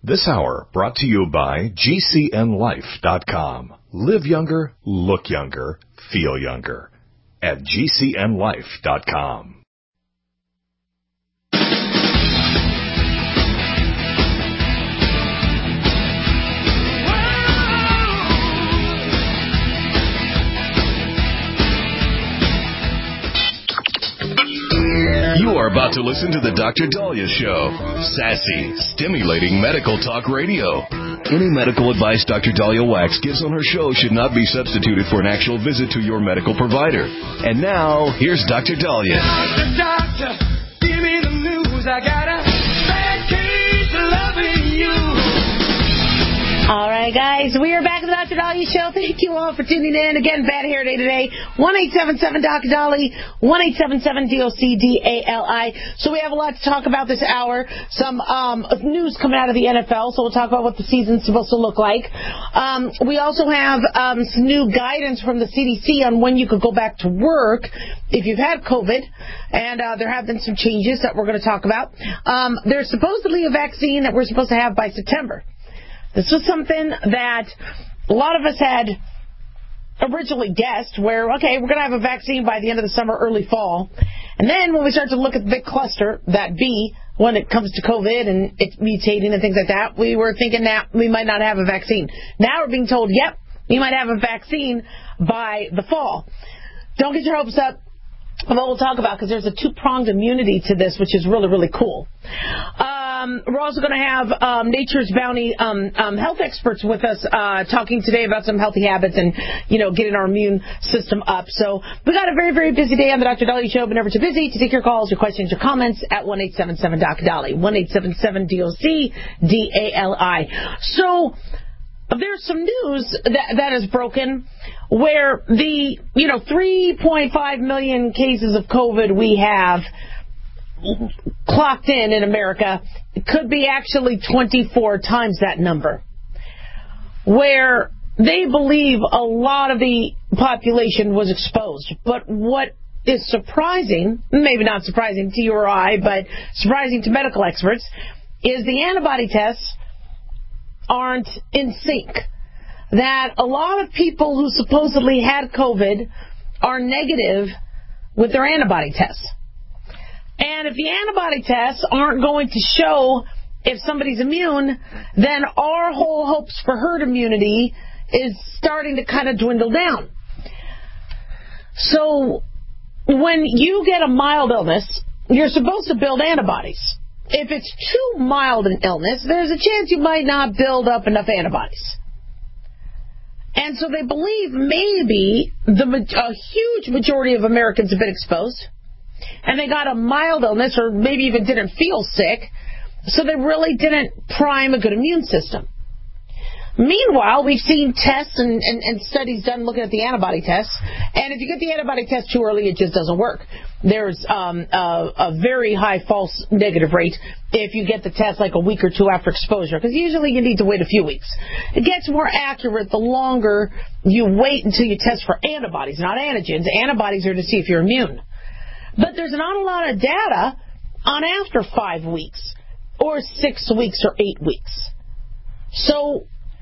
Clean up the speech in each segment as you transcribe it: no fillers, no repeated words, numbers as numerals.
This hour brought to you by GCNLife.com. Live younger, look younger, feel younger at GCNLife.com. You are about to listen to the Dr. Daliah Show. Sassy, stimulating medical talk radio. Any medical advice Dr. Daliah Wax gives on her show should not be substituted for an actual visit to your medical provider. And now, here's Dr. Daliah. Doctor, give me the news. I got a bad case of loving you. All right, guys, we are back at the Dr. Daliah Show. Thank you all for tuning in. Again, Bad Hair Day today. 1-877-Dr. 1-877-DOC-DALI. So we have a lot to talk about this hour. Some news coming out of the NFL, so we'll talk about what the season's supposed to look like. We also have some new guidance from the CDC on when you could go back to work if you've had COVID, and there have been some changes that we're going to talk about. There's supposedly a vaccine that we're supposed to have by September. This was something that a lot of us had originally guessed, where, okay, we're going to have a vaccine by the end of the summer, early fall. And then when we start to look at the big cluster, that B, when it comes to COVID and it's mutating and things like that, we were thinking that we might not have a vaccine. Now we're being told, yep, we might have a vaccine by the fall. Don't get your hopes up of what we'll talk about, because there's a two-pronged immunity to this, which is really, really cool. We're also going to have Nature's Bounty health experts with us talking today about some healthy habits and, getting our immune system up. So we got a very, very busy day on the Dr. Daliah Show, but never too busy to take your calls, your questions, your comments at 1-877-DOC-DALI, 1-877-DOC-DALI. So there's some news that is broken where the 3.5 million cases of COVID we have clocked in America could be actually 24 times that number, where they believe a lot of the population was exposed. But what is surprising, maybe not surprising to you or I, but surprising to medical experts, is the antibody tests aren't in sync. That a lot of people who supposedly had COVID are negative with their antibody tests. And if the antibody tests aren't going to show if somebody's immune, then our whole hopes for herd immunity is starting to kind of dwindle down. So when you get a mild illness, you're supposed to build antibodies. If it's too mild an illness, there's a chance you might not build up enough antibodies. And so they believe maybe a huge majority of Americans have been exposed, and they got a mild illness or maybe even didn't feel sick, so they really didn't prime a good immune system. Meanwhile, we've seen tests and studies done looking at the antibody tests, and if you get the antibody test too early, it just doesn't work. There's a very high false negative rate if you get the test like a week or two after exposure, because usually you need to wait a few weeks. It gets more accurate the longer you wait until you test for antibodies, not antigens. Antibodies are to see if you're immune. But there's not a lot of data on after 5 weeks or 6 weeks or 8 weeks. So,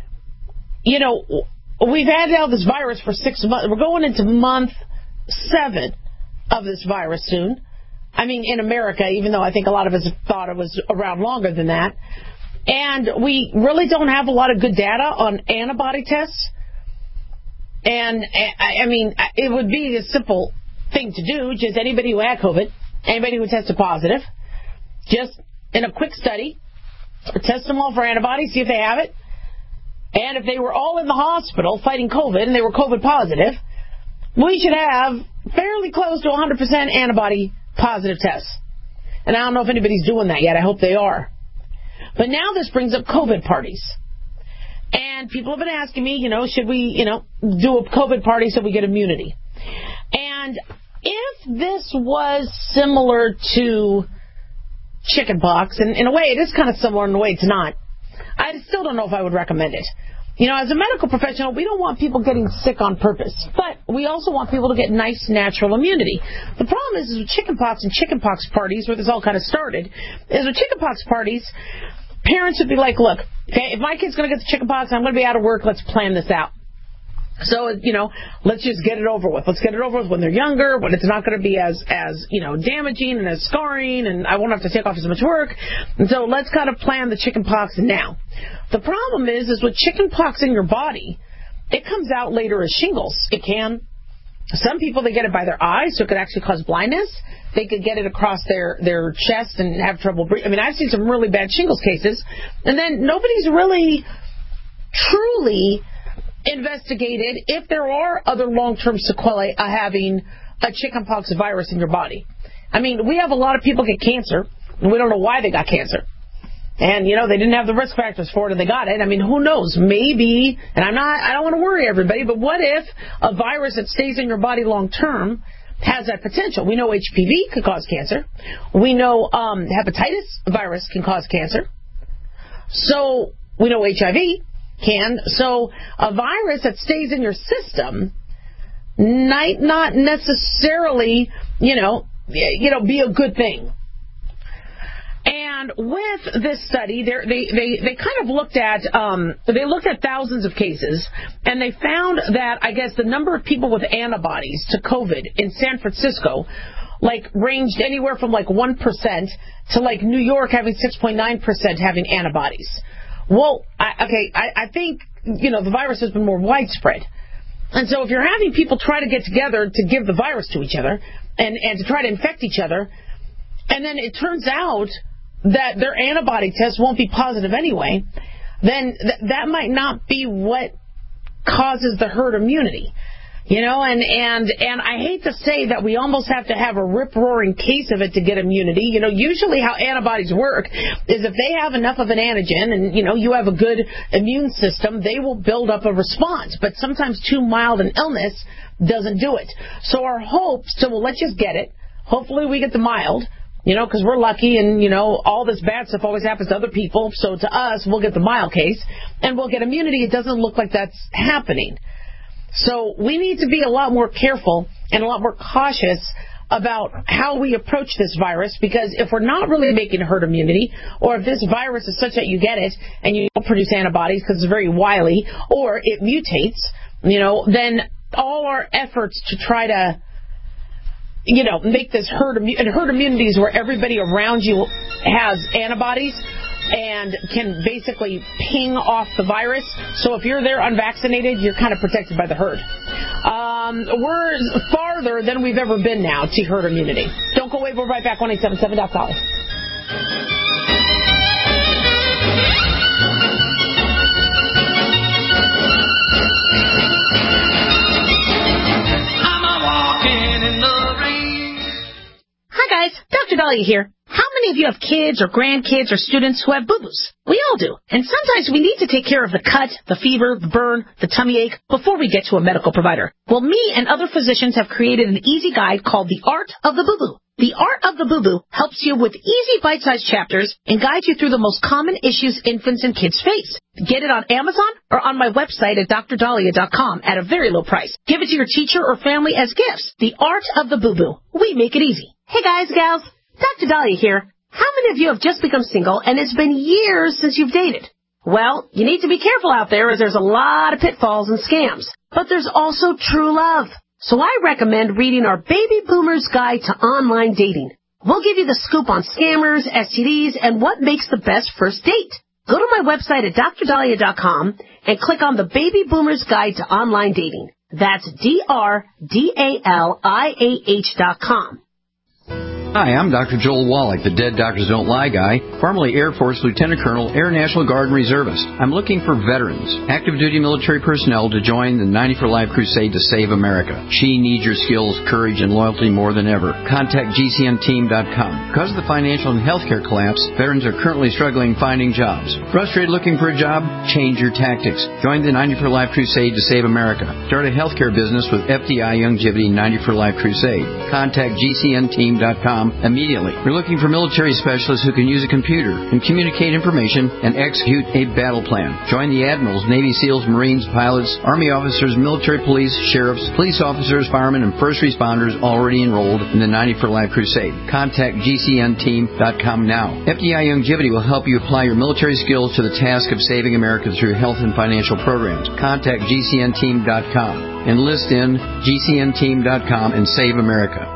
we've had now this virus for 6 months. We're going into month 7 of this virus soon. I mean, in America, even though I think a lot of us thought it was around longer than that. And we really don't have a lot of good data on antibody tests. And, I mean, it would be a simple thing to do, just anybody who had COVID, anybody who tested positive, just in a quick study, test them all for antibodies, see if they have it. And if they were all in the hospital fighting COVID and they were COVID positive, we should have fairly close to 100% antibody positive tests. And I don't know if anybody's doing that yet. I hope they are. But now this brings up COVID parties. And people have been asking me, should we, do a COVID party so we get immunity? And if this was similar to chickenpox, and in a way it is kind of similar, in a way it's not, I still don't know if I would recommend it. As a medical professional, we don't want people getting sick on purpose, but we also want people to get nice, natural immunity. The problem is with chickenpox and chickenpox parties, where this all kind of started, is with chickenpox parties, parents would be like, look, Okay, if my kid's going to get the chickenpox, I'm going to be out of work. Let's plan this out. So, let's just get it over with. Let's get it over with when they're younger, when it's not going to be as damaging and as scarring, and I won't have to take off as much work. And so let's kind of plan the chickenpox now. The problem is with chickenpox in your body, it comes out later as shingles. It can. Some people, they get it by their eyes, so it could actually cause blindness. They could get it across their chest and have trouble breathing. I mean, I've seen some really bad shingles cases. And then nobody's really truly investigated if there are other long-term sequelae of having a chickenpox virus in your body. I mean, we have a lot of people get cancer, and we don't know why they got cancer. And, they didn't have the risk factors for it, and they got it. I mean, who knows? Maybe, and I don't want to worry everybody, but what if a virus that stays in your body long-term has that potential? We know HPV could cause cancer. We know hepatitis virus can cause cancer. So, we know HIV can. So a virus that stays in your system might not necessarily, be a good thing. And with this study, they kind of looked at thousands of cases, and they found that, I guess, the number of people with antibodies to COVID in San Francisco ranged anywhere from 1% to New York having 6.9% having antibodies. Well, I think, the virus has been more widespread. And so if you're having people try to get together to give the virus to each other and to try to infect each other, and then it turns out that their antibody test won't be positive anyway, then that might not be what causes the herd immunity. And I hate to say that we almost have to have a rip-roaring case of it to get immunity. Usually how antibodies work is if they have enough of an antigen and, you have a good immune system, they will build up a response. But sometimes too mild an illness doesn't do it. So our hopes, let's just get it. Hopefully we get the mild, because we're lucky and, all this bad stuff always happens to other people. So to us, we'll get the mild case and we'll get immunity. It doesn't look like that's happening. So we need to be a lot more careful and a lot more cautious about how we approach this virus, because if we're not really making herd immunity, or if this virus is such that you get it and you don't produce antibodies because it's very wily, or it mutates, then all our efforts to try to, make this herd immunity is where everybody around you has antibodies and can basically ping off the virus. So if you're there unvaccinated, you're kind of protected by the herd. We're farther than we've ever been now to herd immunity. Don't go away. We'll be right back. 1-877-DOC-COLLAR. Hi guys, Dr. Dahlia here. How many of you have kids or grandkids or students who have boo-boos? We all do. And sometimes we need to take care of the cut, the fever, the burn, the tummy ache before we get to a medical provider. Well, me and other physicians have created an easy guide called The Art of the Boo-Boo. The Art of the Boo-Boo helps you with easy bite-sized chapters and guides you through the most common issues infants and kids face. Get it on Amazon or on my website at drdahlia.com at a very low price. Give it to your teacher or family as gifts. The Art of the Boo-Boo. We make it easy. Hey guys, gals. Dr. Dahlia here. How many of you have just become single and it's been years since you've dated? Well, you need to be careful out there as there's a lot of pitfalls and scams. But there's also true love. So I recommend reading our Baby Boomer's Guide to Online Dating. We'll give you the scoop on scammers, STDs, and what makes the best first date. Go to my website at drdahlia.com and click on the Baby Boomer's Guide to Online Dating. That's DRDALIAH.com. Hi, I'm Dr. Joel Wallach, the Dead Doctors Don't Lie guy, formerly Air Force Lieutenant Colonel, Air National Guard and Reservist. I'm looking for veterans, active duty military personnel to join the 90 for Life crusade to save America. She needs your skills, courage, and loyalty more than ever. Contact GCNteam.com. Because of the financial and healthcare collapse, veterans are currently struggling finding jobs. Frustrated looking for a job? change your tactics. Join the 90 for Life Crusade to save America. Start a healthcare business with FDI Youngevity 90 for Life Crusade. Contact GCNteam.com immediately. We're looking for military specialists who can use a computer and communicate information and execute a battle plan. Join the admirals, Navy SEALs, Marines, pilots, Army officers, military police, sheriffs, police officers, firemen, and first responders already enrolled in the 90 for Life Crusade. Contact GCNteam.com now. FDI Youngevity will help you apply your military skills to the task of saving America through health and financial programs. Contact GCNteam.com. Enlist in GCNteam.com and save America.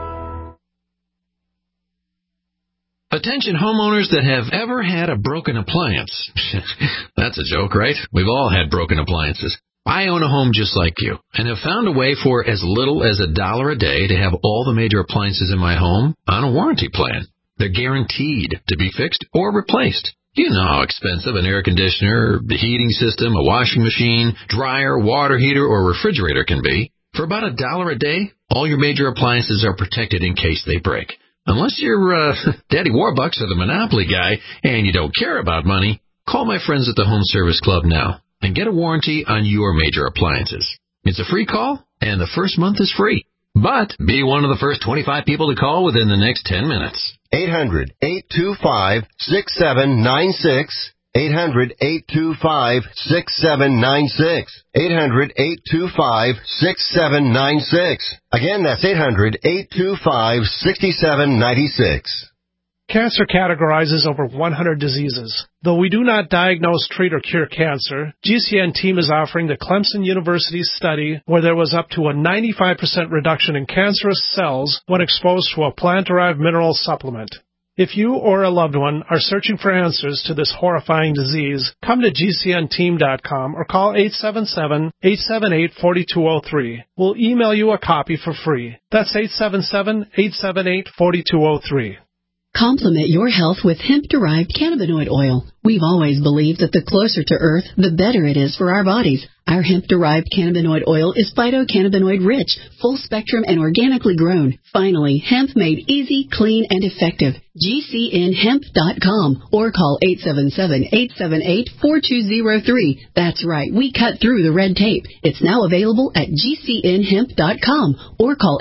Attention homeowners that have ever had a broken appliance. That's a joke, right? We've all had broken appliances. I own a home just like you and have found a way for as little as $1 a day to have all the major appliances in my home on a warranty plan. They're guaranteed to be fixed or replaced. You know how expensive an air conditioner, the heating system, a washing machine, dryer, water heater, or refrigerator can be. For about $1 a day, all your major appliances are protected in case they break. Unless you're Daddy Warbucks or the Monopoly guy and you don't care about money, call my friends at the Home Service Club now and get a warranty on your major appliances. It's a free call, and the first month is free. But be one of the first 25 people to call within the next 10 minutes. 800-825-6796. 800-825-6796. 800-825-6796. Again, that's 800-825-6796. Cancer categorizes over 100 diseases. Though we do not diagnose, treat, or cure cancer, GCN Team is offering the Clemson University study where there was up to a 95% reduction in cancerous cells when exposed to a plant-derived mineral supplement. If you or a loved one are searching for answers to this horrifying disease, come to GCNteam.com or call 877-878-4203. We'll email you a copy for free. That's 877-878-4203. Complement your health with hemp-derived cannabinoid oil. We've always believed that the closer to Earth, the better it is for our bodies. Our hemp-derived cannabinoid oil is phytocannabinoid-rich, full-spectrum, and organically grown. Finally, hemp made easy, clean, and effective. GCNhemp.com or call 877-878-4203. That's right, we cut through the red tape. It's now available at GCNhemp.com or call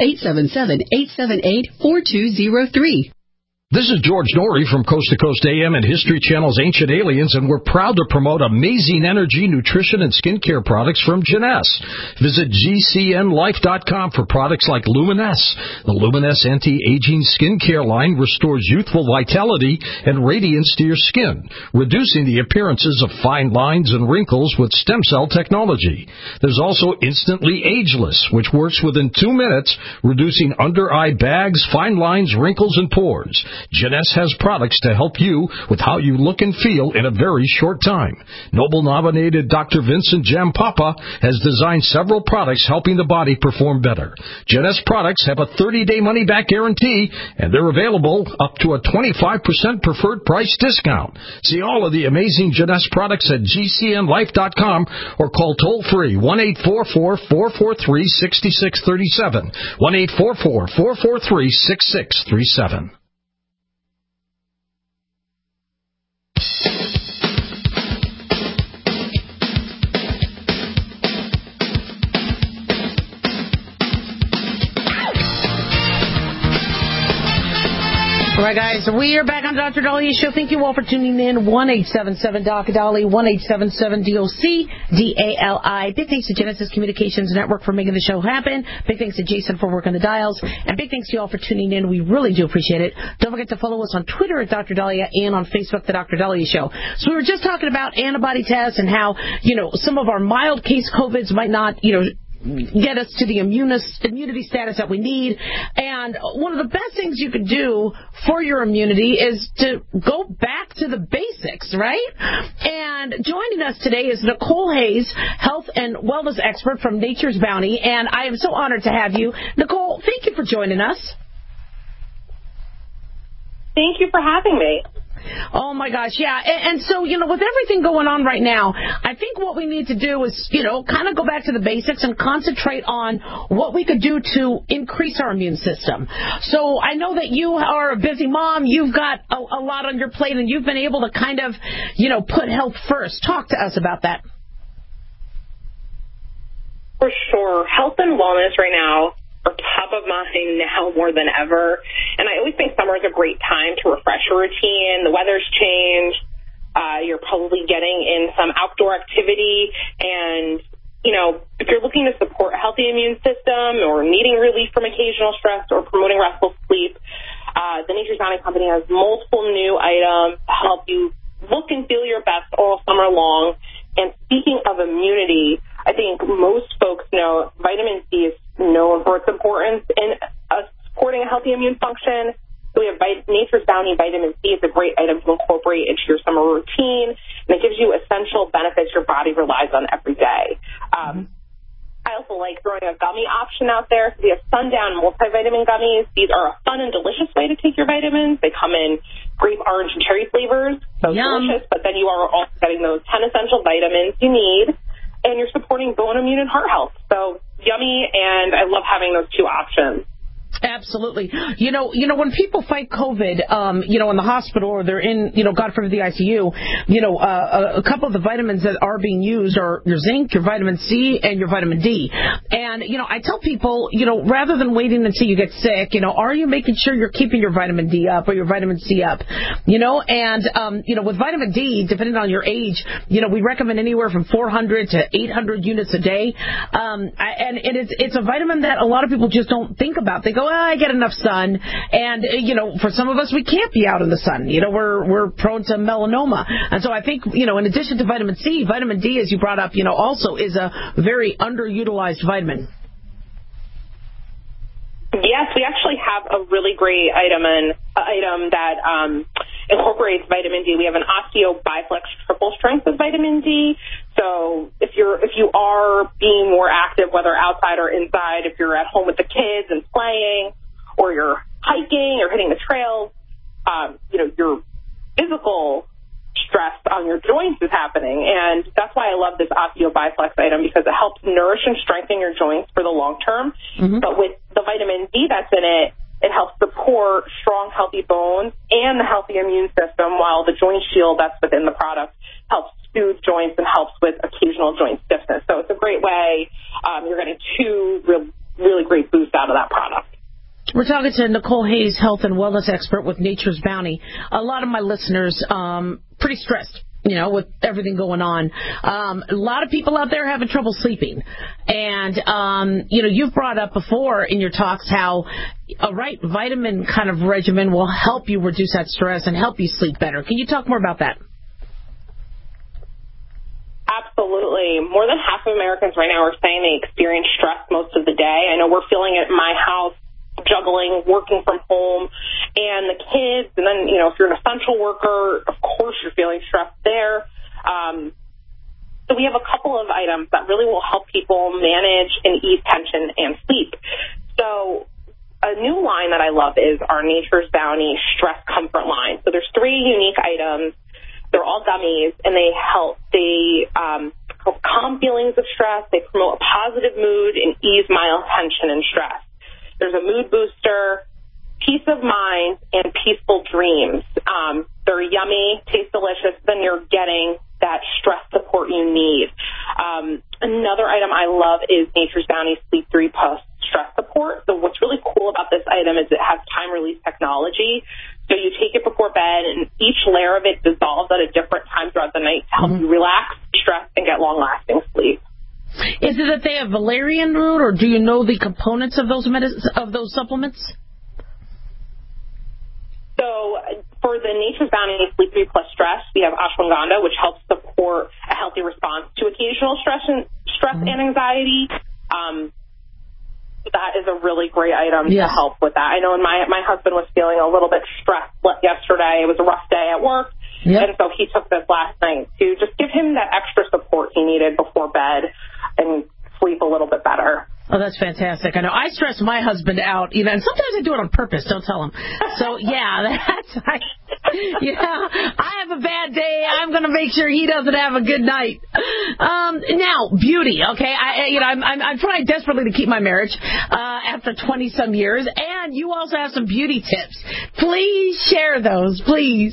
877-878-4203. This is George Norrie from Coast to Coast AM and History Channel's Ancient Aliens, and we're proud to promote amazing energy, nutrition, and skincare products from Jeunesse. Visit GCNlife.com for products like Luminesse. The Luminesse anti-aging skincare line restores youthful vitality and radiance to your skin, reducing the appearances of fine lines and wrinkles with stem cell technology. There's also Instantly Ageless, which works within 2 minutes, reducing under-eye bags, fine lines, wrinkles, and pores. Jeunesse has products to help you with how you look and feel in a very short time. Nobel-nominated Dr. Vincent Jampapa has designed several products helping the body perform better. Jeunesse products have a 30-day money-back guarantee, and they're available up to a 25% preferred price discount. See all of the amazing Jeunesse products at GCNlife.com or call toll-free 1-844-443-6637, 1-844-443-6637. All right, guys, we are back on Dr. Dalia's show. Thank you all for tuning in. 1-877-DOC-DALI, 1-877-DOC-DALI. Big thanks to Genesis Communications Network for making the show happen. Big thanks to Jason for working the dials. And big thanks to you all for tuning in. We really do appreciate it. Don't forget to follow us on Twitter at Dr. Dahlia and on Facebook, The Dr. Dahlia Show. So we were just talking about antibody tests and how, some of our mild case COVIDs might not, get us to the immunity status that we need. And one of the best things you can do for your immunity is to go back to the basics, right? And joining us today is Nicole Hayes, health and wellness expert from Nature's Bounty. And I am so honored to have you. Nicole, thank you for joining us. Thank you for having me. Oh, my gosh, yeah. And so, with everything going on right now, I think what we need to do is, kind of go back to the basics and concentrate on what we could do to increase our immune system. So I know that you are a busy mom. You've got a lot on your plate, and you've been able to kind of, put health first. Talk to us about that. For sure. Health and wellness right now are top of mind now more than ever. And I always think summer is a great time to refresh your routine. The weather's changed. You're probably getting in some outdoor activity. And, if you're looking to support a healthy immune system or needing relief from occasional stress or promoting restful sleep, the Nature's Bounty Company has multiple new items to help you look and feel your best all summer long. And speaking of immunity, I think most folks know vitamin C is known for its importance in supporting a healthy immune function. So we have Nature's Bounty Vitamin C. It's a great item to incorporate into your summer routine, and it gives you essential benefits your body relies on every day. I also like throwing a gummy option out there. So we have Sundown multivitamin gummies. These are a fun and delicious way to take your vitamins. They come in grape, orange, and cherry flavors. So delicious, but then you are also getting those 10 essential vitamins you need, and you're supporting bone, immune, and heart health. So yummy, and I love having those two options. Absolutely. When people fight COVID, in the hospital or they're in, God forbid, the ICU, a couple of the vitamins that are being used are your zinc, your vitamin C, and your vitamin D. And, I tell people, rather than waiting until you get sick, are you making sure you're keeping your vitamin D up or your vitamin C up? With vitamin D, depending on your age, we recommend anywhere from 400 to 800 units a day. And it's a vitamin that a lot of people just don't think about. They go, I get enough sun, and for some of us we can't be out in the sun. We're prone to melanoma, and so I think in addition to vitamin C, vitamin D, as you brought up, also is a very underutilized vitamin. Yes, we actually have a really great item that incorporates vitamin D. We have an Osteo Biflex triple strength of vitamin D. So if you are being more active, whether outside or inside, if you're at home with the kids and playing, or you're hiking or hitting the trails, your physical stress on your joints is happening. And that's why I love this Osteo Biflex item, because it helps nourish and strengthen your joints for the long term. Mm-hmm. But with the vitamin D that's in it, it helps support strong, healthy bones and the healthy immune system, while the joint shield that's within the product helps soothe joints and helps with occasional joint stiffness. So it's a great way. You're getting two really great boosts out of that product. We're talking to Nicole Hayes, health and wellness expert with Nature's Bounty. A lot of my listeners pretty stressed, with everything going on. A lot of people out there having trouble sleeping. And, you've brought up before in your talks how a right vitamin kind of regimen will help you reduce that stress and help you sleep better. Can you talk more about that? Absolutely. More than half of Americans right now are saying they experience stress most of the day. I know we're feeling it in my house, juggling, working from home, and the kids. And then, if you're an essential worker, of course you're feeling stressed there. So we have a couple of items that really will help people manage and ease tension and sleep. So a new line that I love is our Nature's Bounty Stress Comfort line. So there's 3 unique items. They're all gummies, and they help calm feelings of stress. They promote a positive mood and ease mild tension and stress. There's a mood booster, peace of mind, and peaceful dreams. They're yummy, taste delicious, then you're getting that stress support you need. Another item I love is Nature's Bounty Sleep 3 Post Stress Support. So what's really cool about this item is it has time-release technology. So you take it before bed, and each layer of it dissolves at a different time throughout the night to help you relax, stress, and get long-lasting sleep. Is it that they have valerian root, or do you know the components of those supplements? So for the Nature's Bounty Sleep 3 Plus Stress, we have ashwagandha, which helps support a healthy response to occasional stress and anxiety. That is a really great item to help with that. I know my husband was feeling a little bit stressed yesterday. It was a rough day at work. Yep. And so he took this last night to just give him that extra support he needed before bed and sleep a little bit better. Oh, that's fantastic. I know. I stress my husband out, and sometimes I do it on purpose. Don't tell him. So, yeah, Yeah, I have a bad day. I'm going to make sure he doesn't have a good night. Now, beauty. Okay, I'm trying desperately to keep my marriage after 20-some years, and you also have some beauty tips. Please share those, please.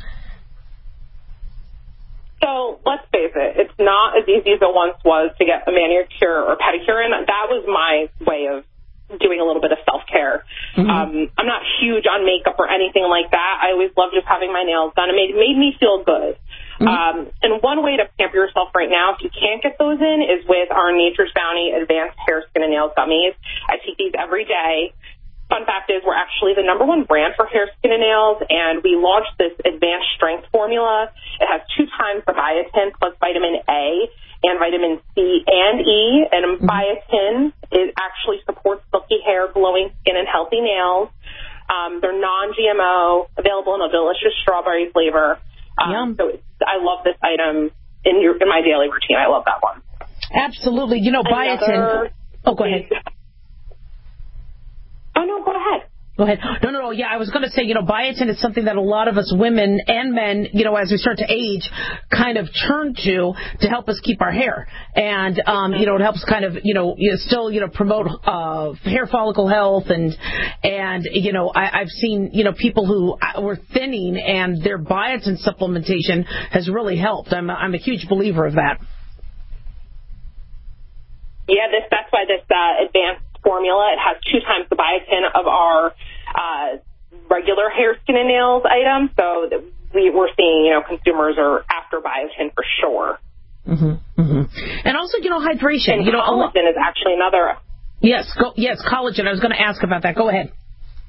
So let's face it, it's not as easy as it once was to get a manicure or pedicure in. That was my way of doing a little bit of self-care. I'm not huge on makeup or anything like that. I always loved just having my nails done. It made me feel good. And one way to pamper yourself right now, if you can't get those in, is with our Nature's Bounty Advanced Hair, Skin, and Nails Gummies. I take these every day. Fun fact is we're actually the #1 brand for hair, skin, and nails, and we launched this advanced strength formula. It has 2 times the biotin plus vitamin A and vitamin C and E, and biotin actually supports silky hair, glowing skin, and healthy nails. They're non-GMO, available in a delicious strawberry flavor. So I love this item in my daily routine. I love that one. Absolutely. Biotin. Oh, go ahead. Oh, no, go ahead. Go ahead. No. Yeah, I was going to say, biotin is something that a lot of us women and men, as we start to age, kind of turn to help us keep our hair. And, it helps kind of, still, promote hair follicle health. And I've seen, people who were thinning and their biotin supplementation has really helped. I'm a huge believer of that. Yeah, that's why this advanced formula, it has 2 times the biotin of our regular hair, skin, and nails item. So we're seeing, consumers are after biotin for sure. And also, hydration. And collagen is actually another. Yes, collagen. I was going to ask about that. Go ahead.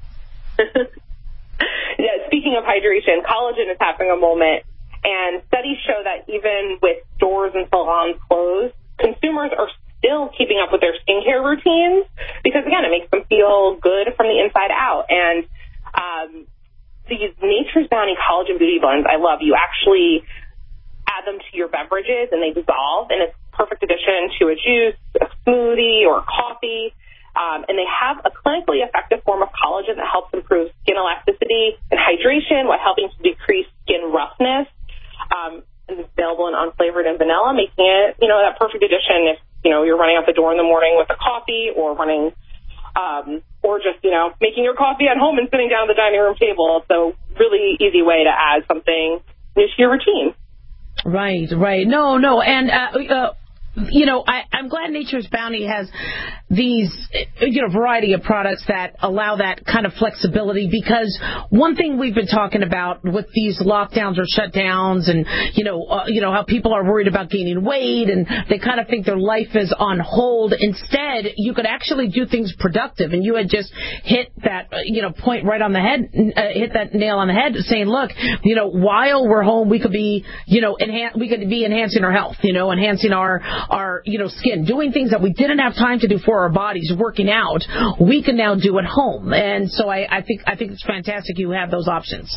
Yeah, speaking of hydration, collagen is having a moment, and studies show that even with stores and salons closed, consumers are still keeping up with their skincare routines because, again, it makes them feel good from the inside out. And these Nature's Bounty Collagen Beauty Blends, I love. You actually add them to your beverages, and they dissolve, and it's a perfect addition to a juice, a smoothie, or coffee. And they have a clinically effective form of collagen that helps improve skin elasticity and hydration while helping to decrease skin roughness. And it's available in unflavored and vanilla, making it, that perfect addition if, you're running out the door in the morning with a coffee or running, or just, making your coffee at home and sitting down at the dining room table. So really easy way to add something new to your routine. Right. No. And, I'm glad Nature's Bounty has these, variety of products that allow that kind of flexibility, because one thing we've been talking about with these lockdowns or shutdowns and, how people are worried about gaining weight and they kind of think their life is on hold. Instead, you could actually do things productive. And you had just hit that, point right on the head, hit that nail on the head saying, look, while we're home, we could be, we could be enhancing our health, enhancing our skin, doing things that we didn't have time to do for our bodies, working out, we can now do at home. And so I think it's fantastic you have those options.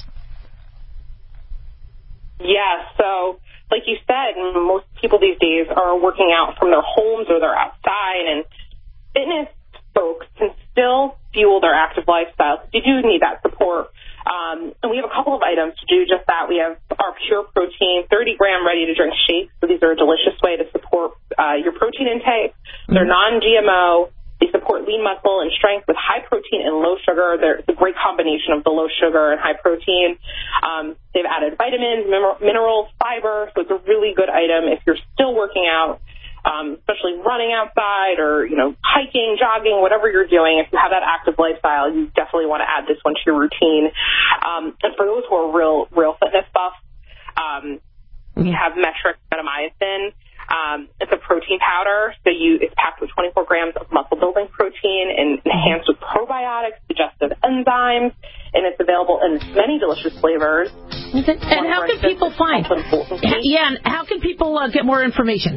Yeah, so like you said, most people these days are working out from their homes or they're outside, and fitness folks can still fuel their active lifestyle. You do need that support. And we have a couple of items to do just that. We have our Pure Protein 30-gram ready-to-drink shakes. So these are a delicious way to support your protein intake. They're non-GMO. They support lean muscle and strength with high protein and low sugar. It's a great combination of the low sugar and high protein. They've added vitamins, minerals, fiber. So it's a really good item if you're still working out, especially running outside or, hiking, jogging, whatever you're doing. If you have that active lifestyle, you definitely want to add this one to your routine. And for those who are real fitness buffs, we have Metrix Metamycin. It's a protein powder, so it's packed with 24 grams of muscle-building protein and enhanced with probiotics, digestive enzymes, and it's available in many delicious flavors. And how can people find? And how can people get more information?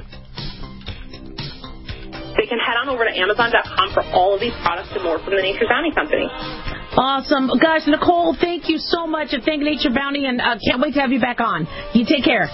They can head on over to Amazon.com for all of these products and more from the Nature's Bounty Company. Awesome. Guys, Nicole, thank you so much, and thank Nature Bounty, and can't wait to have you back on. You take care.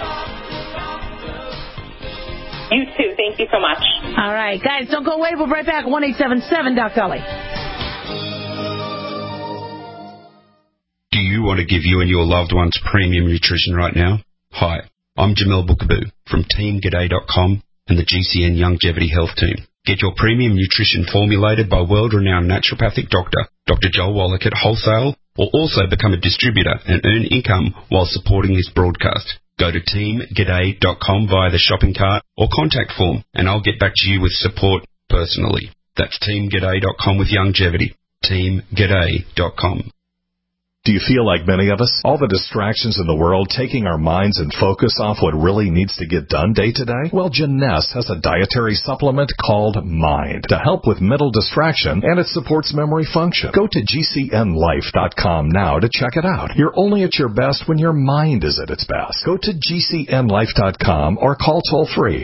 You too. Thank you so much. All right. Guys, don't go away. We'll be right back. 1-877-DOC-DOLLY. Do you want to give you and your loved ones premium nutrition right now? Hi, I'm Jamel Bookaboo from TeamGaday.com and the GCN Longevity Health Team. Get your premium nutrition formulated by world-renowned naturopathic doctor, Dr. Joel Wallach at wholesale, or also become a distributor and earn income while supporting this broadcast. Go to TeamGaday.com via the shopping cart or contact form, and I'll get back to you with support personally. That's TeamGaday.com with longevity. TeamGaday.com. Do you feel like many of us? All the distractions in the world taking our minds and focus off what really needs to get done day to day? Well, Jeunesse has a dietary supplement called Mind to help with mental distraction, and it supports memory function. Go to GCNLife.com now to check it out. You're only at your best when your mind is at its best. Go to GCNLife.com or call toll-free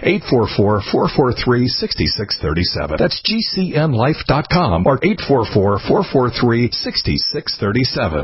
844-443-6637. That's GCNLife.com or 844-443-6637.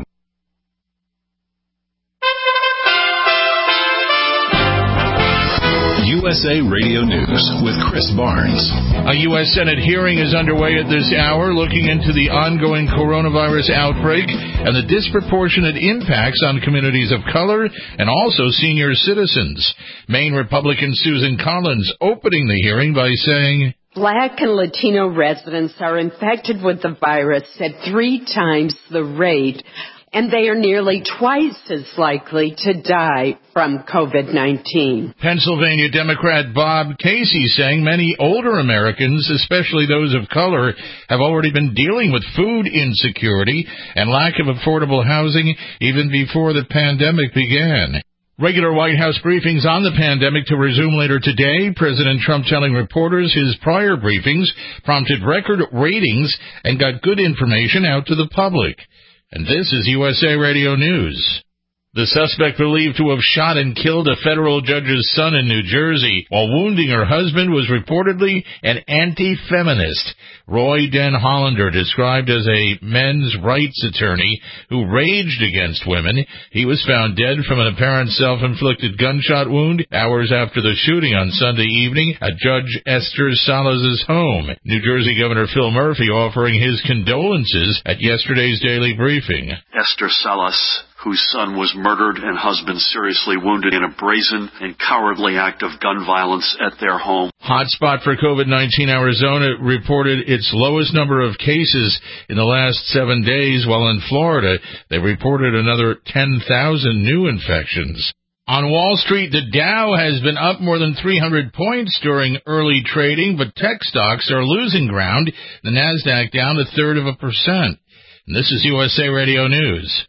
USA Radio News with Chris Barnes. A U.S. Senate hearing is underway at this hour looking into the ongoing coronavirus outbreak and the disproportionate impacts on communities of color and also senior citizens. Maine Republican Susan Collins opening the hearing by saying, Black and Latino residents are infected with the virus at 3 times the rate, and they are nearly twice as likely to die from COVID-19. Pennsylvania Democrat Bob Casey saying many older Americans, especially those of color, have already been dealing with food insecurity and lack of affordable housing even before the pandemic began. Regular White House briefings on the pandemic to resume later today. President Trump telling reporters his prior briefings prompted record ratings and got good information out to the public. And this is USA Radio News. The suspect believed to have shot and killed a federal judge's son in New Jersey while wounding her husband was reportedly an anti-feminist. Roy Den Hollander, described as a men's rights attorney who raged against women. He was found dead from an apparent self-inflicted gunshot wound hours after the shooting on Sunday evening at Judge Esther Salas' home. New Jersey Governor Phil Murphy offering his condolences at yesterday's daily briefing. Esther Salas, whose son was murdered and husband seriously wounded in a brazen and cowardly act of gun violence at their home. Hotspot for COVID-19, Arizona reported its lowest number of cases in the last 7 days, while in Florida they reported another 10,000 new infections. On Wall Street, the Dow has been up more than 300 points during early trading, but tech stocks are losing ground. The Nasdaq down 0.33%. And this is USA Radio News.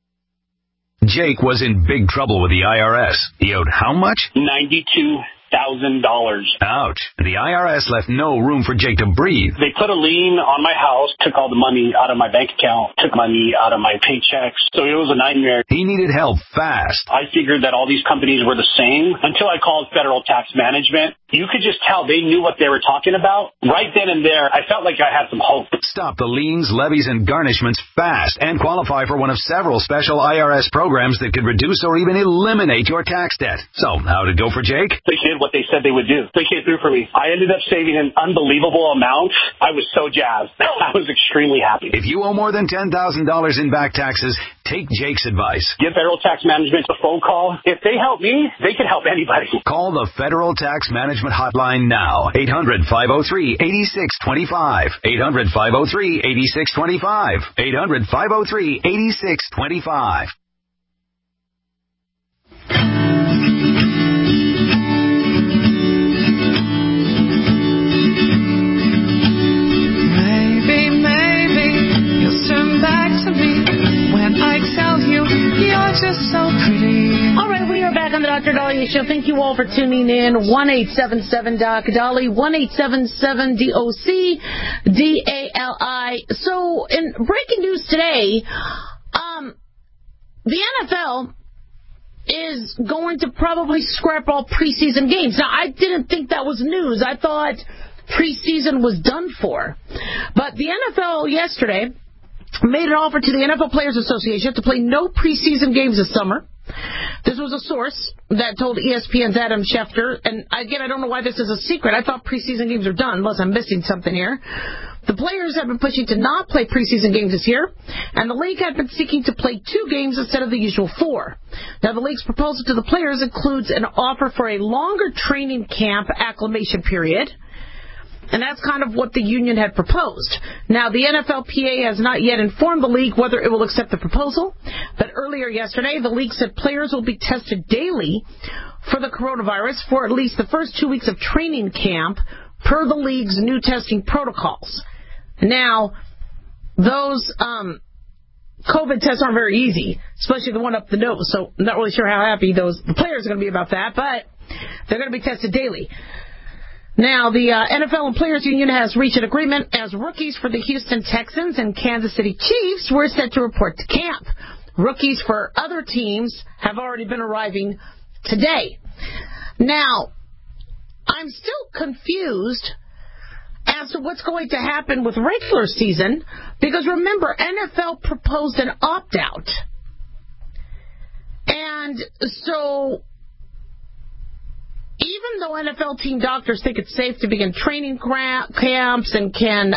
Jake was in big trouble with the IRS. He owed how much? $92,000. Ouch. The IRS left no room for Jake to breathe. They put a lien on my house, took all the money out of my bank account, took money out of my paychecks. So it was a nightmare. He needed help fast. I figured that all these companies were the same until I called Federal Tax Management. You could just tell they knew what they were talking about. Right then and there, I felt like I had some hope. Stop the liens, levies, and garnishments fast and qualify for one of several special IRS programs that could reduce or even eliminate your tax debt. So, how'd it go for Jake? They did what they said they would do. They came through for me. I ended up saving an unbelievable amount. I was so jazzed. I was extremely happy. If you owe more than $10,000 in back taxes, take Jake's advice. Give Federal Tax Management a phone call. If they help me, they can help anybody. Call the Federal Tax Management Hotline now. 800-503-8625. 800-503-8625. 800-503-8625. Just so pretty. All right, we are back on the Dr. Dahlia Show. Thank you all for tuning in. 1-877-DOC-DALI, 1-877-DOC-DALI. So, in breaking news today, the NFL is going to probably scrap all preseason games. Now, I didn't think that was news. I thought preseason was done for. But the NFL yesterday made an offer to the NFL Players Association to play no preseason games this summer. This was a source that told ESPN's Adam Schefter, and again, I don't know why this is a secret. I thought preseason games are done, unless I'm missing something here. The players have been pushing to not play preseason games this year, and the league had been seeking to play 2 games instead of the usual 4. Now, the league's proposal to the players includes an offer for a longer training camp acclimation period, and that's kind of what the union had proposed. Now, the NFLPA has not yet informed the league whether it will accept the proposal, but earlier yesterday, the league said players will be tested daily for the coronavirus for at least the first 2 weeks of training camp per the league's new testing protocols. Now, those COVID tests aren't very easy, especially the one up the nose, so I'm not really sure how happy the players are going to be about that, but they're going to be tested daily. Now, the NFL and Players Union has reached an agreement as rookies for the Houston Texans and Kansas City Chiefs were set to report to camp. Rookies for other teams have already been arriving today. Now, I'm still confused as to what's going to happen with regular season because, remember, NFL proposed an opt-out. And so even though NFL team doctors think it's safe to begin training camps and can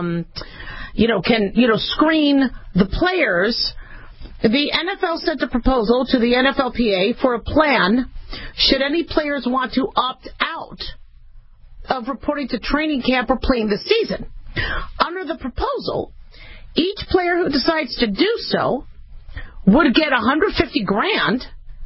screen the players, the NFL sent a proposal to the NFLPA for a plan should any players want to opt out of reporting to training camp or playing this season. Under the proposal, each player who decides to do so would get $150,000.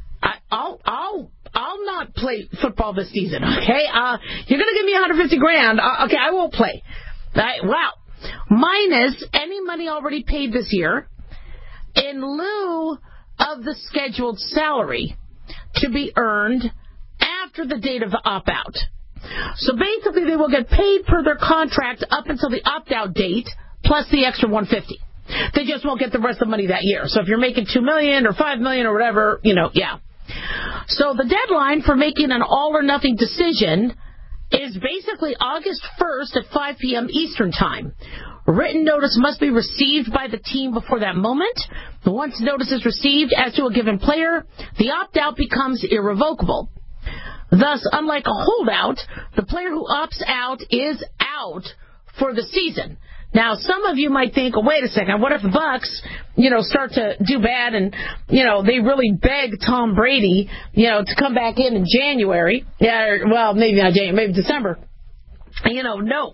I'll not play football this season, okay? You're going to give me $150,000. Okay, I won't play. Wow. Minus any money already paid this year in lieu of the scheduled salary to be earned after the date of the opt-out. So basically, they will get paid per their contract up until the opt-out date, plus the extra $150,000. They just won't get the rest of the money that year. So if you're making $2 million or $5 million or whatever, yeah. So the deadline for making an all-or-nothing decision is basically August 1st at 5 p.m. Eastern Time. Written notice must be received by the team before that moment. Once notice is received as to a given player, the opt-out becomes irrevocable. Thus, unlike a holdout, the player who opts out is out for the season. Now, some of you might think, wait a second, what if the Bucks, start to do bad and, they really beg Tom Brady, to come back in January? Yeah, well, maybe not January, maybe December. No,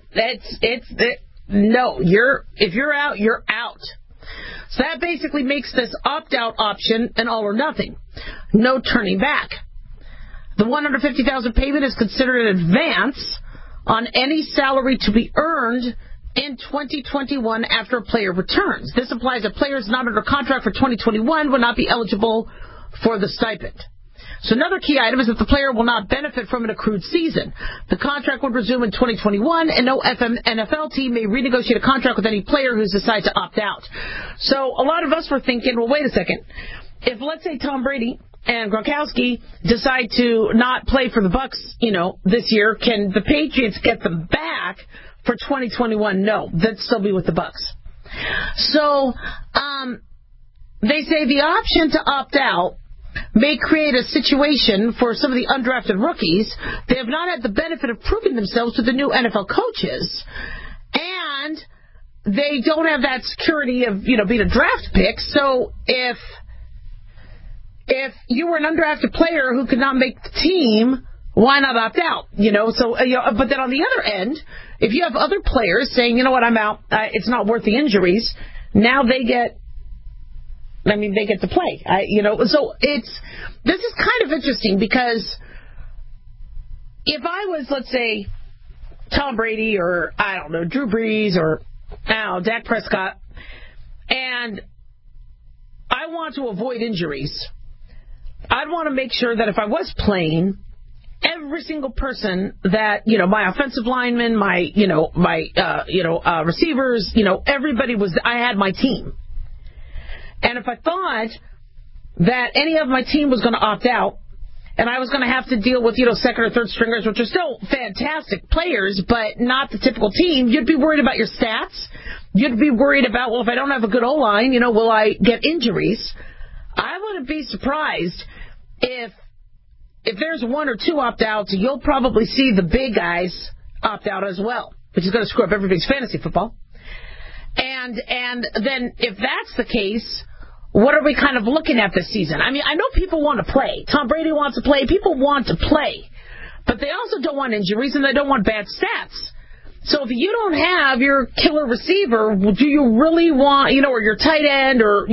if you're out, you're out. So that basically makes this opt-out option an all or nothing. No turning back. The $150,000 payment is considered an advance on any salary to be earned in 2021 after a player returns. This implies that players not under contract for 2021 will not be eligible for the stipend. So another key item is that the player will not benefit from an accrued season. The contract would resume in 2021, and no NFL team may renegotiate a contract with any player who decides to opt out. So a lot of us were thinking, well, wait a second. If, let's say, Tom Brady and Gronkowski decide to not play for the Bucks, this year, can the Patriots get them back for 2021? No, they'd still be with the Bucks. So they say the option to opt out may create a situation for some of the undrafted rookies. They have not had the benefit of proving themselves to the new NFL coaches, and they don't have that security of being a draft pick. So if you were an undrafted player who could not make the team, why not opt out? But then on the other end, if you have other players saying, I'm out, it's not worth the injuries, now they get to play. So this is kind of interesting because if I was, let's say, Tom Brady or, Drew Brees or, Dak Prescott, and I want to avoid injuries, I'd want to make sure that if I was playing, every single person that, my offensive linemen, my receivers, everybody I had my team. And if I thought that any of my team was going to opt out, and I was going to have to deal with, second or third stringers, which are still fantastic players, but not the typical team, you'd be worried about your stats. you'd be worried about, well, if I don't have a good O-line, will I get injuries? I wouldn't be surprised if there's one or two opt-outs, you'll probably see the big guys opt out as well, which is going to screw up everybody's fantasy football. And then if that's the case, what are we kind of looking at this season? I mean, I know people want to play. Tom Brady wants to play. People want to play. But they also don't want injuries, and they don't want bad stats. So if you don't have your killer receiver, do you really want, or your tight end, or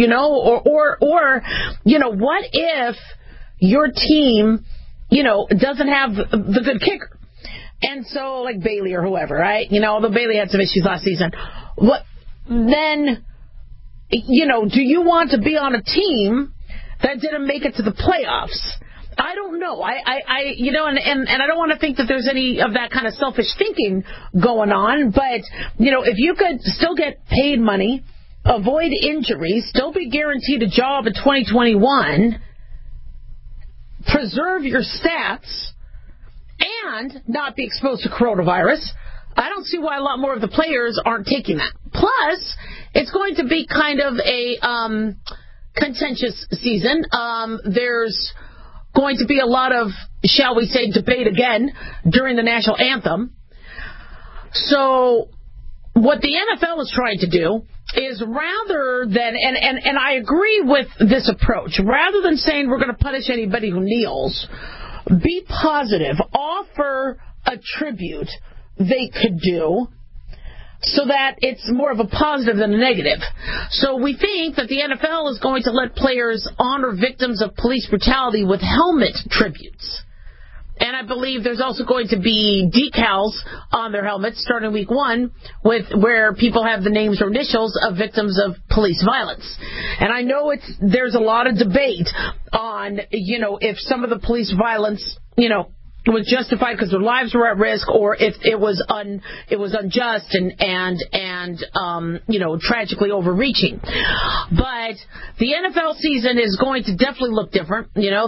what if your team, doesn't have the good kicker? And so, like Bailey or whoever, right? Although Bailey had some issues last season. Then, do you want to be on a team that didn't make it to the playoffs? I don't know. And I don't want to think that there's any of that kind of selfish thinking going on. But, if you could still get paid money, avoid injuries, still be guaranteed a job in 2021, preserve your stats, and not be exposed to coronavirus, I don't see why a lot more of the players aren't taking that. Plus, it's going to be kind of a contentious season. There's going to be a lot of, shall we say, debate again during the national anthem. So what the NFL is trying to do is, rather than, and I agree with this approach, rather than saying we're going to punish anybody who kneels, be positive, offer a tribute they could do, so that it's more of a positive than a negative. So we think that the NFL is going to let players honor victims of police brutality with helmet tributes. And I believe there's also going to be decals on their helmets starting week 1 where people have the names or initials of victims of police violence. And I know there's a lot of debate on, if some of the police violence, was justified because their lives were at risk, or if it was unjust and tragically overreaching. But the NFL season is going to definitely look different. They are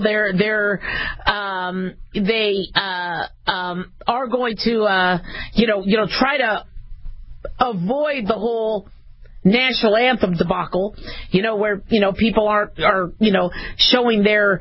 going to try to avoid the whole national anthem debacle, where people are showing their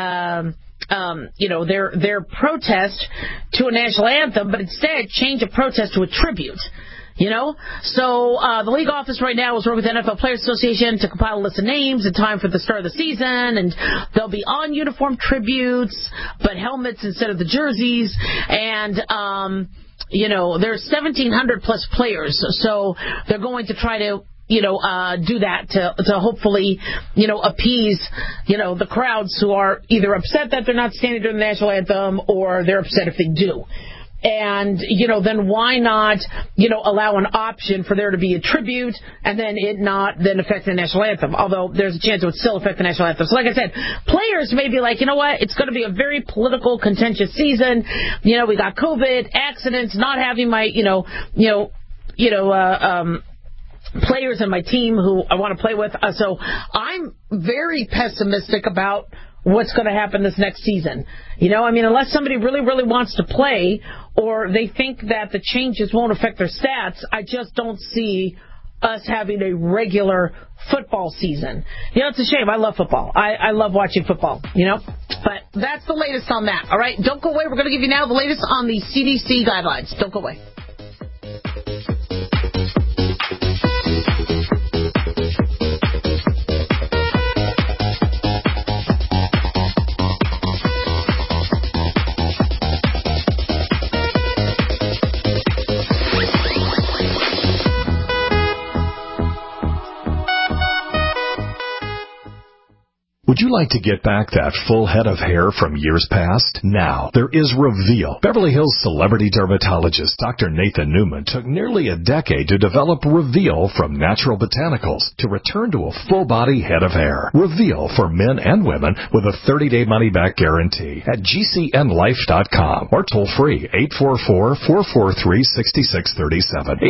their protest to a national anthem, but instead change a protest to a tribute. So the league office right now is working with the NFL Players Association to compile a list of names in time for the start of the season, and they'll be on uniform tributes, but helmets instead of the jerseys. And there's 1,700 plus players, so they're going to try to do that to hopefully, appease, the crowds who are either upset that they're not standing during the national anthem, or they're upset if they do. And, then why not, allow an option for there to be a tribute and then it not then affect the national anthem, although there's a chance it would still affect the national anthem. So like I said, players may be like, you know what, it's going to be a very political, contentious season. We got COVID, accidents, not having my, players in my team who I want to play with. So I'm very pessimistic about what's going to happen this next season. Unless somebody really, really wants to play, or they think that the changes won't affect their stats, I just don't see us having a regular football season. It's a shame. I love football. I love watching football, But that's the latest on that. All right, don't go away. We're going to give you now the latest on the CDC guidelines. Don't go away. Would you like to get back that full head of hair from years past? Now, there is Reveal. Beverly Hills celebrity dermatologist Dr. Nathan Newman took nearly a decade to develop Reveal from natural botanicals to return to a full-body head of hair. Reveal for men and women with a 30-day money-back guarantee at GCNlife.com or toll-free 844-443-6637.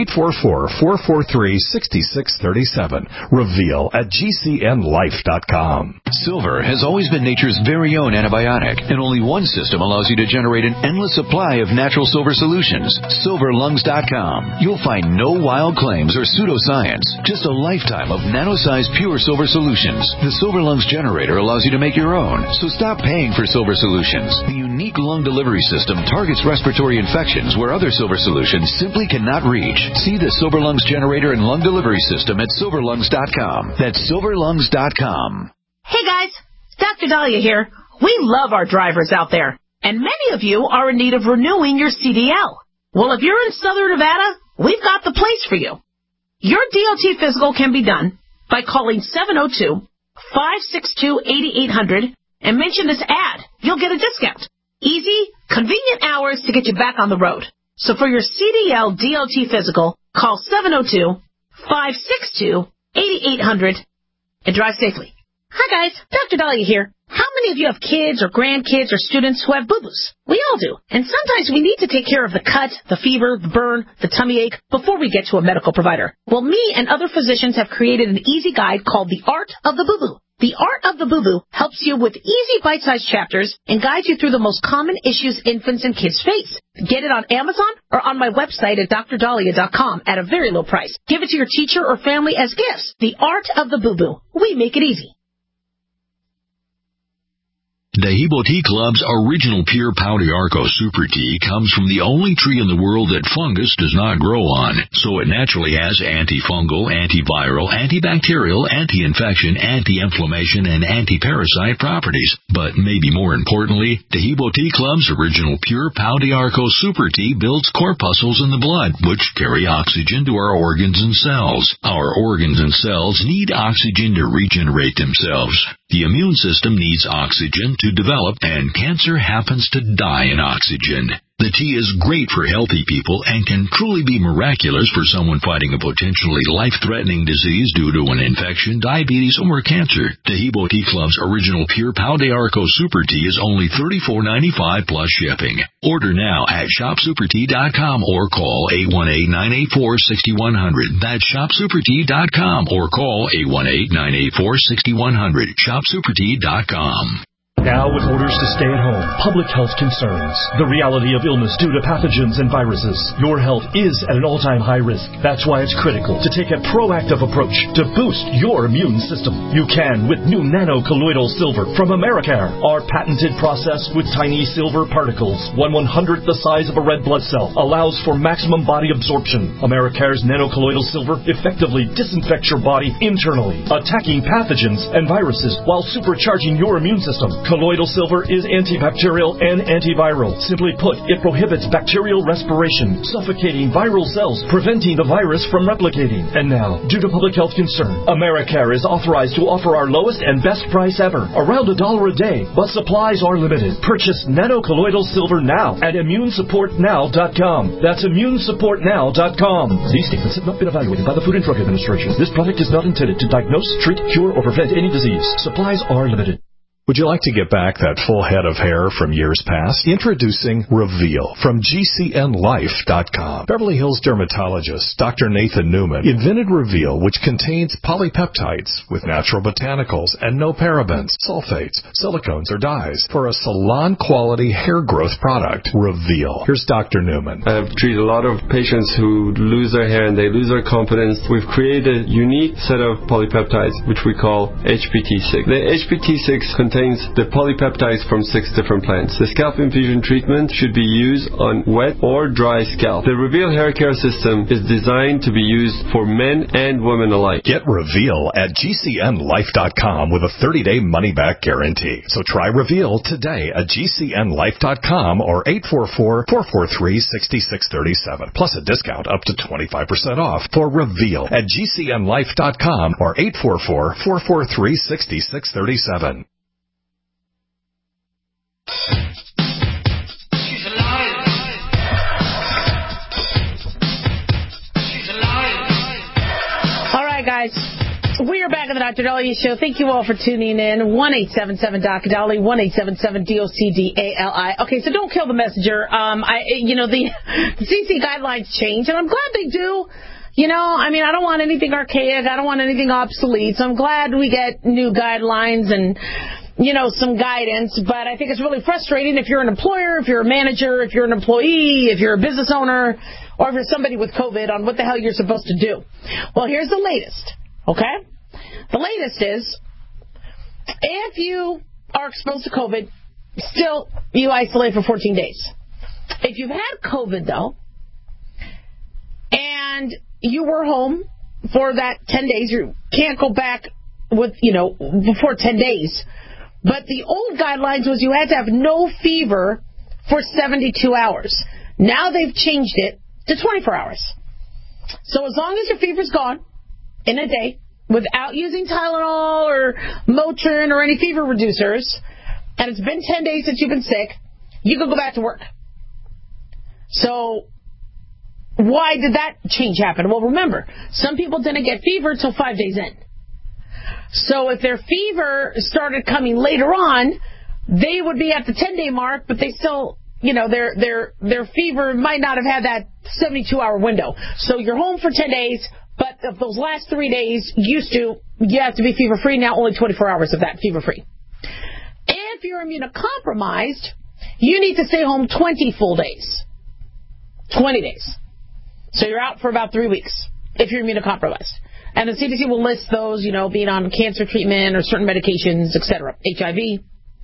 844-443-6637. Reveal at GCNlife.com. Silver has always been nature's very own antibiotic, and only one system allows you to generate an endless supply of natural silver solutions. SilverLungs.com. You'll find no wild claims or pseudoscience, just a lifetime of nano-sized pure silver solutions. The Silver Lungs generator allows you to make your own, so stop paying for silver solutions. The unique lung delivery system targets respiratory infections where other silver solutions simply cannot reach. See the Silver Lungs generator and lung delivery system at SilverLungs.com. That's SilverLungs.com. Hey guys, Dr. Dahlia here. We love our drivers out there, and many of you are in need of renewing your CDL. Well, if you're in Southern Nevada, we've got the place for you. Your DOT physical can be done by calling 702-562-8800 and mention this ad. You'll get a discount. Easy, convenient hours to get you back on the road. So for your CDL DOT physical, call 702-562-8800 and drive safely. Hi guys, Dr. Dahlia here. How many of you have kids or grandkids or students who have boo-boos? We all do. And sometimes we need to take care of the cut, the fever, the burn, the tummy ache before we get to a medical provider. Well, me and other physicians have created an easy guide called The Art of the Boo-Boo. The Art of the Boo-Boo helps you with easy bite-sized chapters and guides you through the most common issues infants and kids face. Get it on Amazon or on my website at drdahlia.com at a very low price. Give it to your teacher or family as gifts. The Art of the Boo-Boo. We make it easy. Dehibo Tea Club's original pure Pau d'Arco Super Tea comes from the only tree in the world that fungus does not grow on, so it naturally has antifungal, antiviral, antibacterial, anti-infection, anti-inflammation, and anti-parasite properties. But maybe more importantly, Dehibo Tea Club's original pure Pau d'Arco Super Tea builds corpuscles in the blood, which carry oxygen to our organs and cells. Our organs and cells need oxygen to regenerate themselves. The immune system needs oxygen to develop, and cancer happens to die in oxygen. The tea is great for healthy people and can truly be miraculous for someone fighting a potentially life-threatening disease due to an infection, diabetes, or cancer. Dehibo Tea Club's original pure Pau d'Arco Super Tea is only $34.95 plus shipping. Order now at shopsupertea.com or call 818-984-6100. That's shopsupertea.com or call 818-984-6100. shopsupertea.com. Now, with orders to stay at home, public health concerns, the reality of illness due to pathogens and viruses, your health is at an all-time high risk. That's why it's critical to take a proactive approach to boost your immune system. You can with new nano-colloidal silver from Americare. Our patented process with tiny silver particles, 1/100th the size of a red blood cell, allows for maximum body absorption. Americare's nano-colloidal silver effectively disinfects your body internally, attacking pathogens and viruses while supercharging your immune system. Colloidal silver is antibacterial and antiviral. Simply put, it prohibits bacterial respiration, suffocating viral cells, preventing the virus from replicating. And now, due to public health concern, Americare is authorized to offer our lowest and best price ever, around $1 a day, but supplies are limited. Purchase nano-colloidal silver now at immunesupportnow.com. That's immunesupportnow.com. These statements have not been evaluated by the Food and Drug Administration. This product is not intended to diagnose, treat, cure, or prevent any disease. Supplies are limited. Would you like to get back that full head of hair from years past? Introducing Reveal from GCNLife.com. Beverly Hills dermatologist Dr. Nathan Newman invented Reveal, which contains polypeptides with natural botanicals and no parabens, sulfates, silicones, or dyes for a salon-quality hair growth product. Reveal. Here's Dr. Newman. I've treated a lot of patients who lose their hair and they lose their confidence. We've created a unique set of polypeptides, which we call HPT6. The HPT6 contains the polypeptides from 6 different plants. The scalp infusion treatment should be used on wet or dry scalp. The Reveal hair care system is designed to be used for men and women alike. Get Reveal at GCNLife.com with a 30-day money-back guarantee. So try Reveal today at GCNLife.com or 844-443-6637. Plus a discount up to 25% off for Reveal at GCNLife.com or 844-443-6637. All right, guys. We are back on the Dr. Dahlia Show. Thank you all for tuning in. 1-877-Dr. 1-877-DOCDALI. Okay, so don't kill the messenger. The CDC guidelines change, and I'm glad they do. I don't want anything archaic. I don't want anything obsolete. So I'm glad we get new guidelines and, some guidance. But I think it's really frustrating if you're an employer, if you're a manager, if you're an employee, if you're a business owner, or if you're somebody with COVID on what the hell you're supposed to do. Well, here's the latest, okay? The latest is if you are exposed to COVID, still you isolate for 14 days. If you've had COVID, though, and you were home for that 10 days, you can't go back with, before 10 days. But the old guidelines was you had to have no fever for 72 hours. Now they've changed it to 24 hours. So as long as your fever's gone in a day without using Tylenol or Motrin or any fever reducers, and it's been 10 days since you've been sick, you can go back to work. So why did that change happen? Well, remember, some people didn't get fever until 5 days in. So if their fever started coming later on, they would be at the 10-day mark, but they still, their fever might not have had that 72-hour window. So you're home for 10 days, but of those last 3 days, you have to be fever-free. Now only 24 hours of that fever-free. If you're immunocompromised, you need to stay home 20 full days. 20 days. So you're out for about 3 weeks if you're immunocompromised. And the CDC will list those, being on cancer treatment or certain medications, etc. HIV.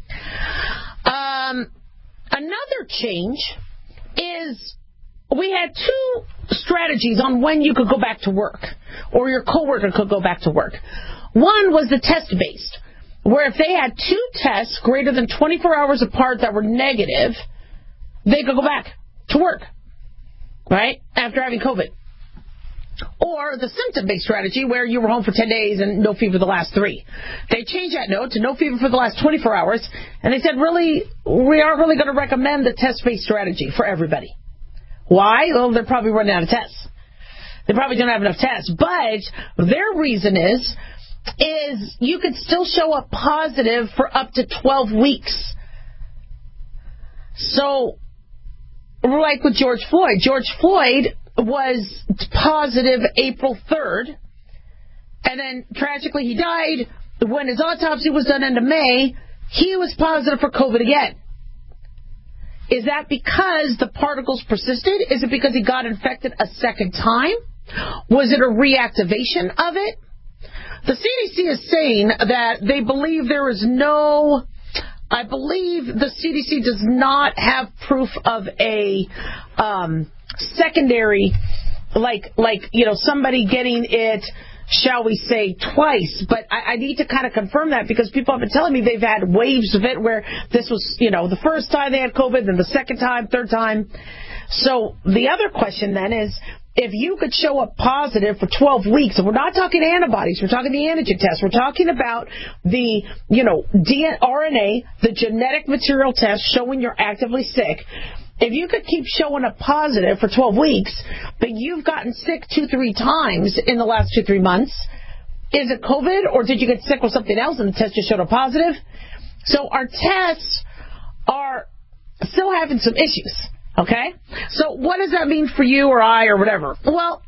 Another change is we had two strategies on when you could go back to work or your coworker could go back to work. One was the test-based, where if they had two tests greater than 24 hours apart that were negative, they could go back to work, right, after having COVID. Or the symptom-based strategy where you were home for 10 days and no fever the last 3. They changed that note to no fever for the last 24 hours, and they said, really, we aren't really going to recommend the test-based strategy for everybody. Why? Well, they're probably running out of tests. They probably don't have enough tests. But their reason is you could still show up positive for up to 12 weeks. So, like with George Floyd was positive April 3rd, and then tragically he died. When his autopsy was done end of May, he was positive for COVID again. Is that because the particles persisted? Is it because he got infected a second time? Was it a reactivation of it? The CDC is saying that they believe there is no... I believe the CDC does not have proof of a secondary, somebody getting it, shall we say, twice. But I need to kind of confirm that because people have been telling me they've had waves of it where this was, the first time they had COVID, then the second time, third time. So the other question then is, if you could show up positive for 12 weeks, and we're not talking antibodies, we're talking the antigen test, we're talking about the, RNA, the genetic material test showing you're actively sick. If you could keep showing up positive for 12 weeks, but you've gotten sick 2-3 times in the last 2-3 months, is it COVID or did you get sick with something else and the test just showed up positive? So our tests are still having some issues. Okay? So what does that mean for you or I or whatever? Well,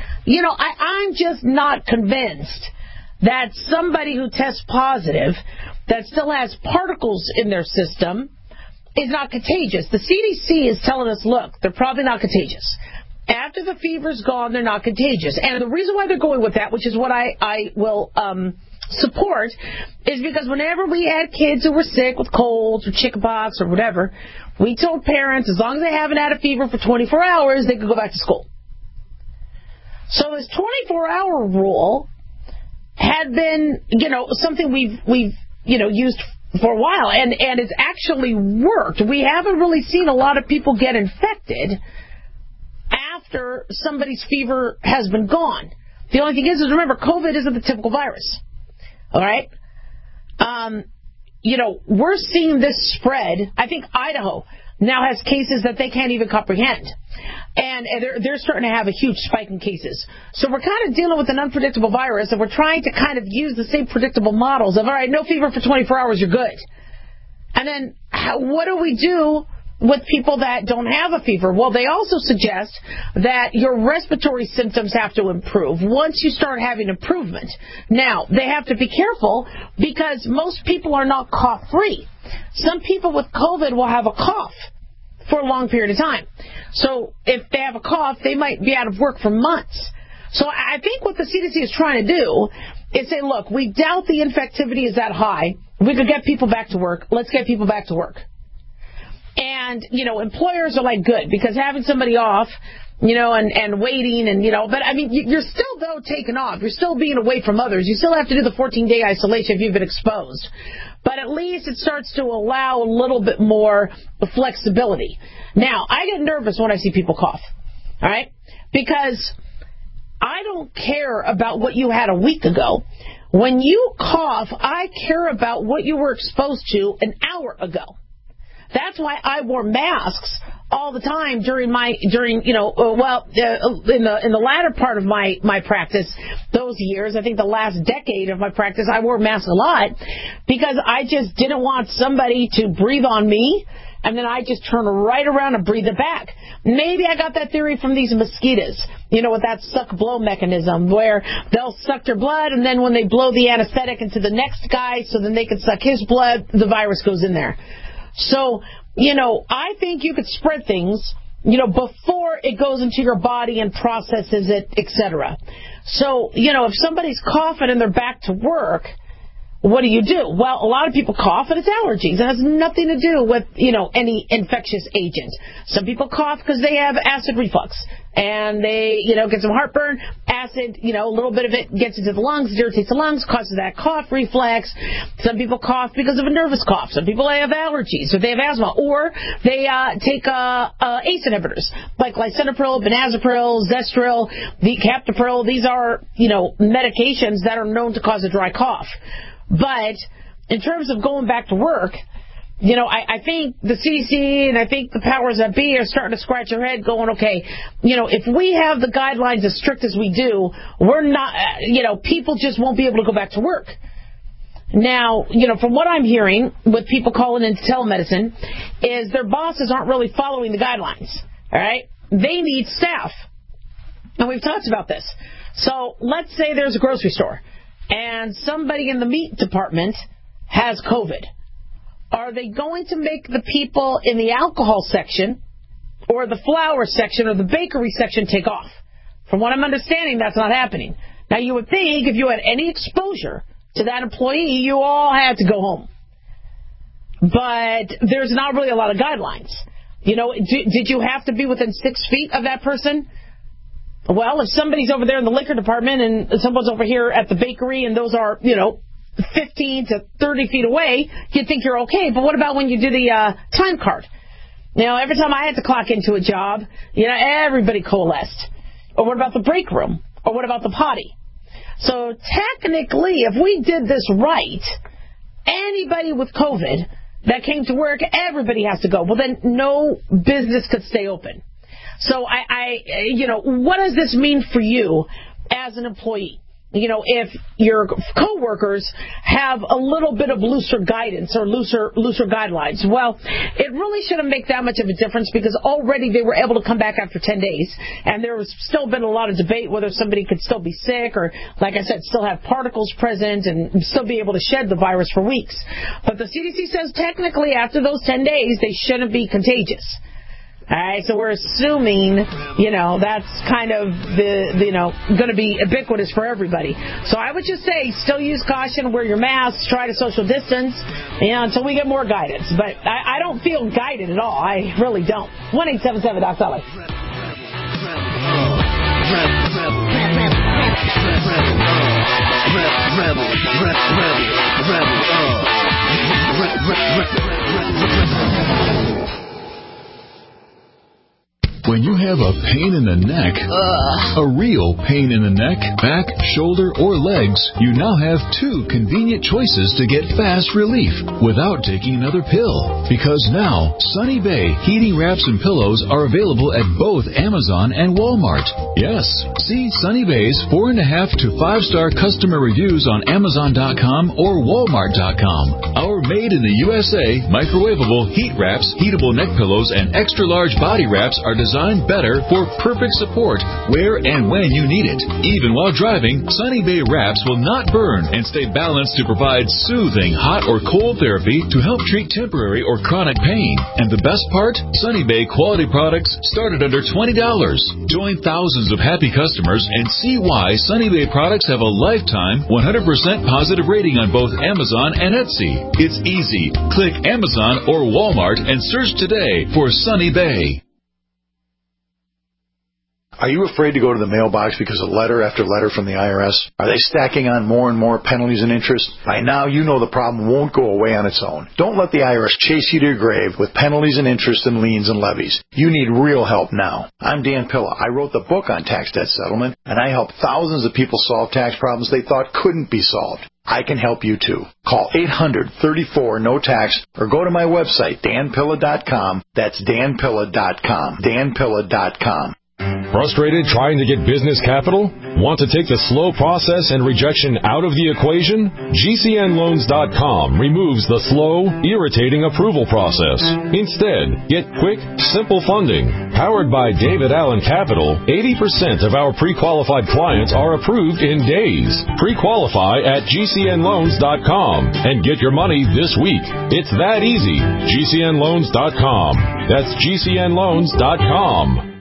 I'm just not convinced that somebody who tests positive that still has particles in their system is not contagious. The CDC is telling us, look, they're probably not contagious. After the fever's gone, they're not contagious. And the reason why they're going with that, which is what I will support, is because whenever we had kids who were sick with colds or chickenpox or whatever, we told parents as long as they haven't had a fever for 24 hours, they could go back to school. So this 24-hour rule had been, something we've used for a while, and it's actually worked. We haven't really seen a lot of people get infected after somebody's fever has been gone. The only thing is remember, COVID isn't the typical virus. All right? We're seeing this spread. I think Idaho now has cases that they can't even comprehend. And they're starting to have a huge spike in cases. So we're kind of dealing with an unpredictable virus, and we're trying to kind of use the same predictable models of, all right, no fever for 24 hours, you're good. And then what do we do with people that don't have a fever? Well, they also suggest that your respiratory symptoms have to improve once you start having improvement. Now, they have to be careful because most people are not cough-free. Some people with COVID will have a cough for a long period of time. So if they have a cough, they might be out of work for months. So I think what the CDC is trying to do is say, look, we doubt the infectivity is that high. We could get people back to work. Let's get people back to work. And, employers are like, good, because having somebody off, and waiting and, but I mean, you're still, though, taken off. You're still being away from others. You still have to do the 14-day isolation if you've been exposed. But at least it starts to allow a little bit more flexibility. Now, I get nervous when I see people cough, all right? Because I don't care about what you had a week ago. When you cough, I care about what you were exposed to an hour ago. That's why I wore masks all the time in the latter part of my practice, those years, I think the last decade of my practice, I wore masks a lot because I just didn't want somebody to breathe on me and then I just turn right around and breathe it back. Maybe I got that theory from these mosquitoes, with that suck-blow mechanism where they'll suck your blood and then when they blow the anesthetic into the next guy so then they can suck his blood, the virus goes in there. So, I think you could spread things, before it goes into your body and processes it, etc. So, if somebody's coughing and they're back to work, what do you do? Well, a lot of people cough and it's allergies. It has nothing to do with, any infectious agent. Some people cough because they have acid reflux and they, get some heartburn. Acid, a little bit of it gets into the lungs, irritates the lungs, causes that cough reflex. Some people cough because of a nervous cough. Some people have allergies or they have asthma or they take ACE inhibitors like lisinopril, benazepril, Zestril, the captopril. These are, medications that are known to cause a dry cough. But in terms of going back to work, I think the CDC and I think the powers that be are starting to scratch their head going, okay, if we have the guidelines as strict as we do, we're not, people just won't be able to go back to work. Now, from what I'm hearing with people calling into telemedicine is their bosses aren't really following the guidelines, all right? They need staff. And we've talked about this. So let's say there's a grocery store and somebody in the meat department has COVID. Are they going to make the people in the alcohol section or the flour section or the bakery section take off? From what I'm understanding, that's not happening. Now, you would think if you had any exposure to that employee, you all had to go home. But there's not really a lot of guidelines. Did you have to be within 6 feet of that person? Well, if somebody's over there in the liquor department and someone's over here at the bakery and those are, 15 to 30 feet away, you'd think you're okay. But what about when you do the time card? Every time I had to clock into a job, everybody coalesced. Or what about the break room? Or what about the potty? So technically, if we did this right, anybody with COVID that came to work, everybody has to go. Well, then no business could stay open. So what does this mean for you as an employee? If your coworkers have a little bit of looser guidance or looser guidelines, well, it really shouldn't make that much of a difference because already they were able to come back after 10 days, and there was still been a lot of debate whether somebody could still be sick or, like I said, still have particles present and still be able to shed the virus for weeks. But the CDC says technically after those 10 days, they shouldn't be contagious. All right, so we're assuming, that's kind of going to be ubiquitous for everybody. So I would just say still use caution, wear your masks, try to social distance, until we get more guidance. But I don't feel guided at all. I really don't. 1-877-DOC-SALI. When you have a pain in the neck, a real pain in the neck, back, shoulder, or legs, you now have 2 convenient choices to get fast relief without taking another pill. Because now, Sunny Bay heating wraps and pillows are available at both Amazon and Walmart. Yes, see Sunny Bay's 4.5 to 5-star customer reviews on Amazon.com or Walmart.com. Our made in the USA, microwavable heat wraps, heatable neck pillows, and extra-large body wraps are designed better for perfect support where and when you need it. Even while driving, Sunny Bay wraps will not burn and stay balanced to provide soothing hot or cold therapy to help treat temporary or chronic pain. And the best part? Sunny Bay quality products start at under $20. Join thousands of happy customers and see why Sunny Bay products have a lifetime 100% positive rating on both Amazon and Etsy. It's easy. Click Amazon or Walmart and search today for Sunny Bay. Are you afraid to go to the mailbox because of letter after letter from the IRS? Are they stacking on more and more penalties and interest? By now, you know the problem won't go away on its own. Don't let the IRS chase you to your grave with penalties and interest and liens and levies. You need real help now. I'm Dan Pilla. I wrote the book on tax debt settlement, and I help thousands of people solve tax problems they thought couldn't be solved. I can help you too. Call 800-34-NO-TAX or go to my website, danpilla.com. That's danpilla.com. danpilla.com. Frustrated trying to get business capital? Want to take the slow process and rejection out of the equation? GCNloans.com removes the slow, irritating approval process. Instead, get quick, simple funding. Powered by David Allen Capital, 80% of our pre-qualified clients are approved in days. Pre-qualify at GCNloans.com and get your money this week. It's that easy. GCNloans.com. That's GCNloans.com.